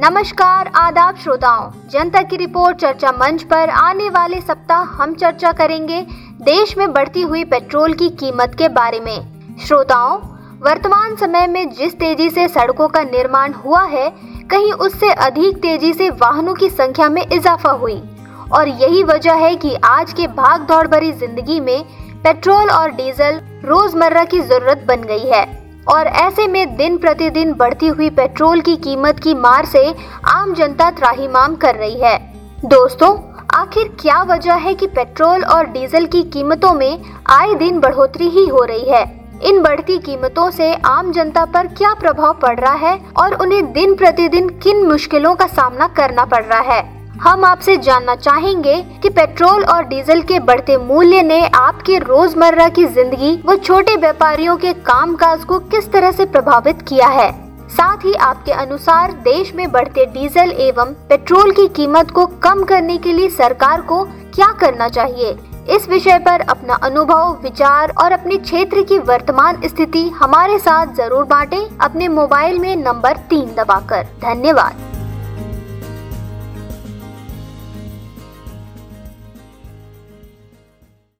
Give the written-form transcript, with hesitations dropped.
नमस्कार आदाब श्रोताओं, जनता की रिपोर्ट चर्चा मंच पर आने वाले सप्ताह हम चर्चा करेंगे देश में बढ़ती हुई पेट्रोल की कीमत के बारे में। श्रोताओं, वर्तमान समय में जिस तेजी से सड़कों का निर्माण हुआ है, कहीं उससे अधिक तेजी से वाहनों की संख्या में इजाफा हुई और यही वजह है कि आज के भाग दौड़ भरी जिंदगी में पेट्रोल और डीजल रोजमर्रा की जरूरत बन गई है और ऐसे में दिन प्रतिदिन बढ़ती हुई पेट्रोल की कीमत की मार से आम जनता त्राहिमाम कर रही है। दोस्तों, आखिर क्या वजह है कि पेट्रोल और डीजल की कीमतों में आए दिन बढ़ोतरी ही हो रही है? इन बढ़ती कीमतों से आम जनता पर क्या प्रभाव पड़ रहा है और उन्हें दिन प्रतिदिन किन मुश्किलों का सामना करना पड़ रहा है? हम आपसे जानना चाहेंगे कि पेट्रोल और डीजल के बढ़ते मूल्य ने आपके रोजमर्रा की जिंदगी व छोटे व्यापारियों के कामकाज को किस तरह से प्रभावित किया है। साथ ही आपके अनुसार देश में बढ़ते डीजल एवं पेट्रोल की कीमत को कम करने के लिए सरकार को क्या करना चाहिए? इस विषय पर अपना अनुभव, विचार और अपने क्षेत्र की वर्तमान स्थिति हमारे साथ जरूर बांटें अपने मोबाइल में नंबर 3 दबाकर। धन्यवाद।